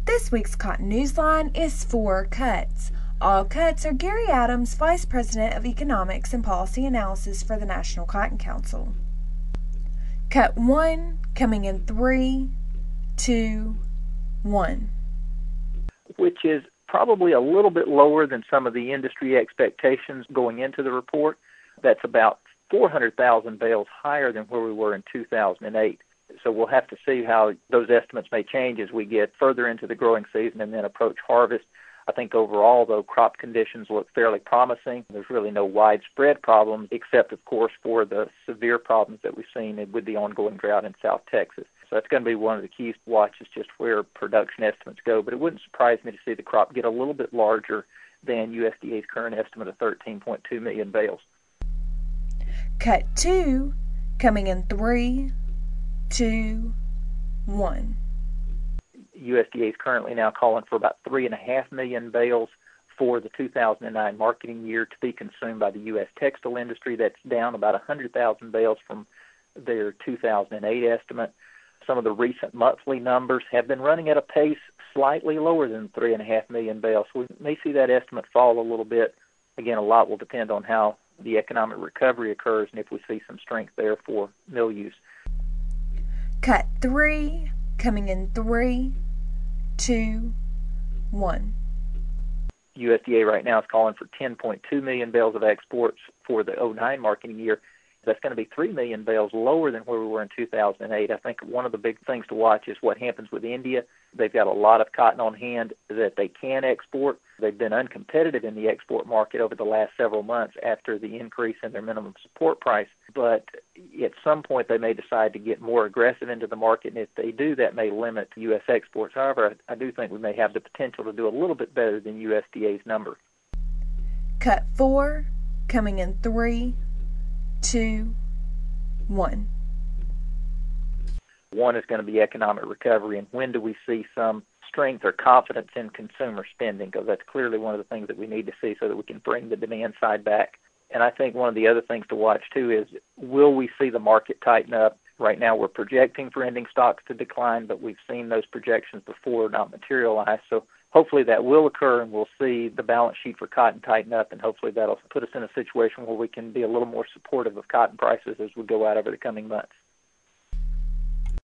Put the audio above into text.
This week's Cotton Newsline is 4 cuts. All cuts are Gary Adams, Vice President of Economics and Policy Analysis for the National Cotton Council. Cut 1, coming in 3, 2, 1. Which is probably a little bit lower than some of the industry expectations going into the report. That's about 400,000 bales higher than where we were in 2008. So we'll have to see how those estimates may change as we get further into the growing season and then approach harvest. I think overall, though, crop conditions look fairly promising. There's really no widespread problems, except, of course, for the severe problems that we've seen with the ongoing drought in South Texas. So that's going to be one of the keys to watch, is just where production estimates go. But it wouldn't surprise me to see the crop get a little bit larger than USDA's current estimate of 13.2 million bales. Cut 2, coming in 3, 2, 1. USDA is currently now calling for about 3.5 million bales for the 2009 marketing year to be consumed by the U.S. textile industry. That's down about 100,000 bales from their 2008 estimate. Some of the recent monthly numbers have been running at a pace slightly lower than 3.5 million bales. So we may see that estimate fall a little bit. Again, a lot will depend on how the economic recovery occurs and if we see some strength there for mill use. Cut 3, coming in 3, 2, 1. USDA right now is calling for 10.2 million bales of exports for the 2009 marketing year. That's going to be 3 million bales lower than where we were in 2008. I think one of the big things to watch is what happens with India. They've got a lot of cotton on hand that they can export. They've been uncompetitive in the export market over the last several months after the increase in their minimum support price. But at some point, they may decide to get more aggressive into the market, and if they do, that may limit U.S. exports. However, I do think we may have the potential to do a little bit better than USDA's number. Cut 4, coming in 3, 2, 1. 1 is going to be economic recovery, and when do we see some strength or confidence in consumer spending? Because that's clearly one of the things that we need to see so that we can bring the demand side back. And I think one of the other things to watch, too, is will we see the market tighten up? Right now we're projecting for ending stocks to decline, but we've seen those projections before not materialize. So hopefully that will occur, and we'll see the balance sheet for cotton tighten up, and hopefully that'll put us in a situation where we can be a little more supportive of cotton prices as we go out over the coming months.